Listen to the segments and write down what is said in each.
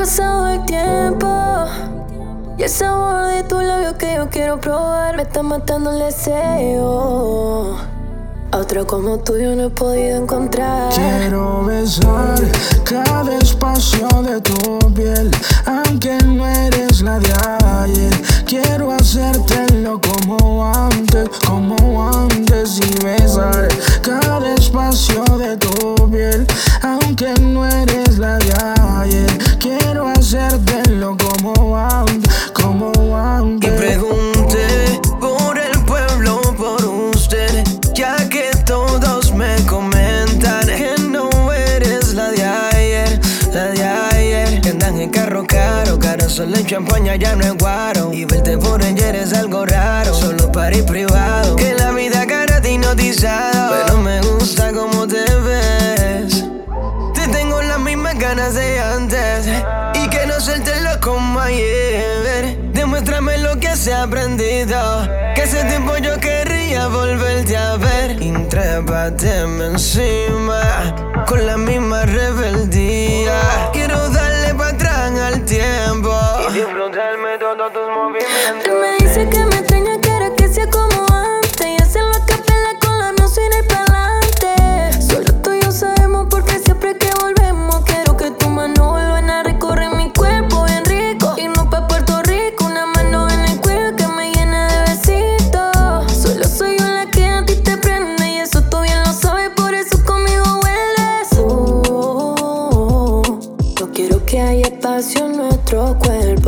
pasado el tiempo y el sabor de tu labio que yo quiero probar me está matando el deseo. A otro como tú yo no he podido encontrar. Quiero besar cada espacio de tu piel, aunque no eres la de ayer. Quiero hacértelo como antes y besar cada espacio de tu piel, aunque no eres la de ayer. Quiero hacértelo como antes. Y pregunté por el pueblo, por usted, ya que todos me comentan que no eres la de ayer, la de ayer. Que andan en carro caro, solo en champaña ya no es guaro. Y verte por ayer es algo raro, solo para ir privado. Que la vida cara te hipnotizado, pero me gusta cómo te ves. Te tengo las mismas ganas de antes y que no suéltelo como ayer. Demuéstrame lo que se ha aprendido, que hace tiempo yo querría volverte a ver. Intrépateme encima con la misma rebeldía. Quiero darle para atrás al tiempo y disfrutarme todos tus movimientos. Él me dice que me extraña, quiere que sea como antes y hacerlo a capela con la música y pa'lante. Solo tú y yo sabemos porque siempre que volvemos quiero que tu mano vuelvan a recorrer mi cuerpo bien rico. Y no pa' Puerto Rico, una mano en el cuello que me llena de besitos. Solo soy yo la que a ti te prende y eso tú bien lo sabes, por eso conmigo vuelves. Yo quiero que haya espacio en nuestro cuerpo.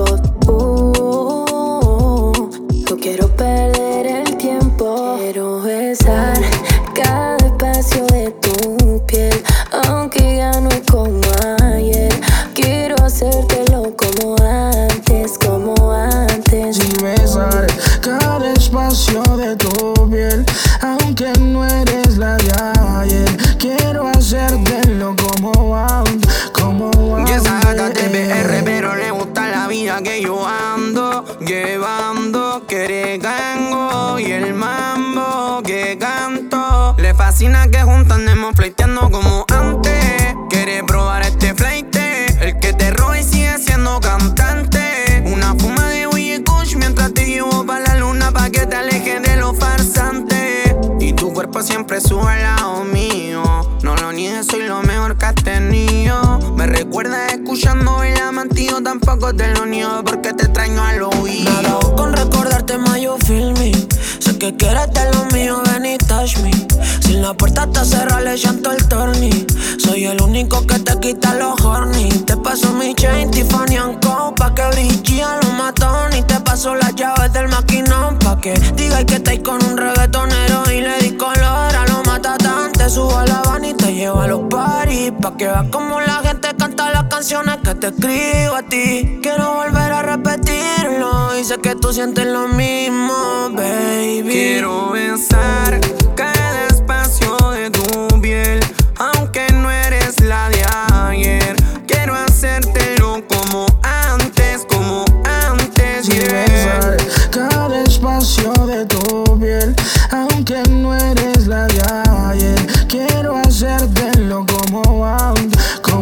No quiero perder el tiempo. Quiero besar cada espacio de tu piel, aunque ya no es como ayer. Quiero hacértelo como antes. Y besar cada espacio de tu piel, aunque no eres la de ayer. Quiero hacértelo como antes. Y esa gata de BR, pero le gusta la vida que yo ando llevando. Quiere gango y el mambo que canto. Le fascina que juntos andemos fleiteando como antes. Quiere probar este fleite, el que te roba y sigue siendo cantante. Una fuma de Willy Kush mientras te llevo pa' la luna, pa' que te alejes de los farsantes. Y tu cuerpo siempre sube al lado mío, no lo niegues, soy lo mejor que has tenido. Me recuerdas escuchando el amantillo, tampoco te lo niego porque te extraño al oído. Nada con recordarte más yo feel me. Sé que quieres de lo mío, ven y touch me. Si la puerta está cerrada le llanto el torni. Soy el único que te quita los horny. Te paso mi chain Tiffany & Co pa' que brille a los matones. Y te paso las llaves del maquinón pa' que diga que estáis con un reggaetonero y le di color a los matatán. Te subo a la van y te llevo a los parties pa' que veas como la gente canta las canciones que te escribo a ti. Quiero volver a repetirlo y sé que tú sientes lo mismo, baby. Quiero besar cada espacio de tu piel, aunque no eres la de ayer. Quiero hacértelo como antes, y besar cada espacio de tu piel, aunque no eres la de ayer. Quiero hacértelo como antes.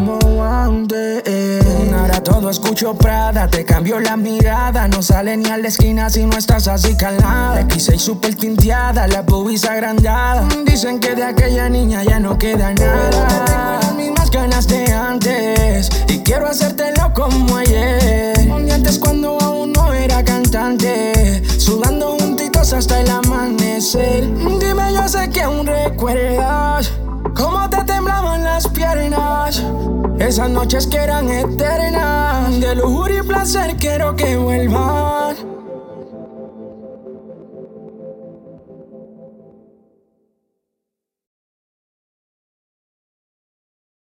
Ahora todo escucho Prada, te cambio la mirada. No sale ni a la esquina si no estás así calada. X6 super tinteada, la pubis agrandada. Dicen que de aquella niña ya no queda nada. Tengo las mismas ganas de antes y quiero hacértelo como ayer. Un día antes cuando aún no era cantante, sudando juntitos hasta el amanecer. Dime, yo sé que aún recuerdas cómo te temblaban las piernas, esas noches que eran eternas. De lujuria y placer quiero que vuelvas.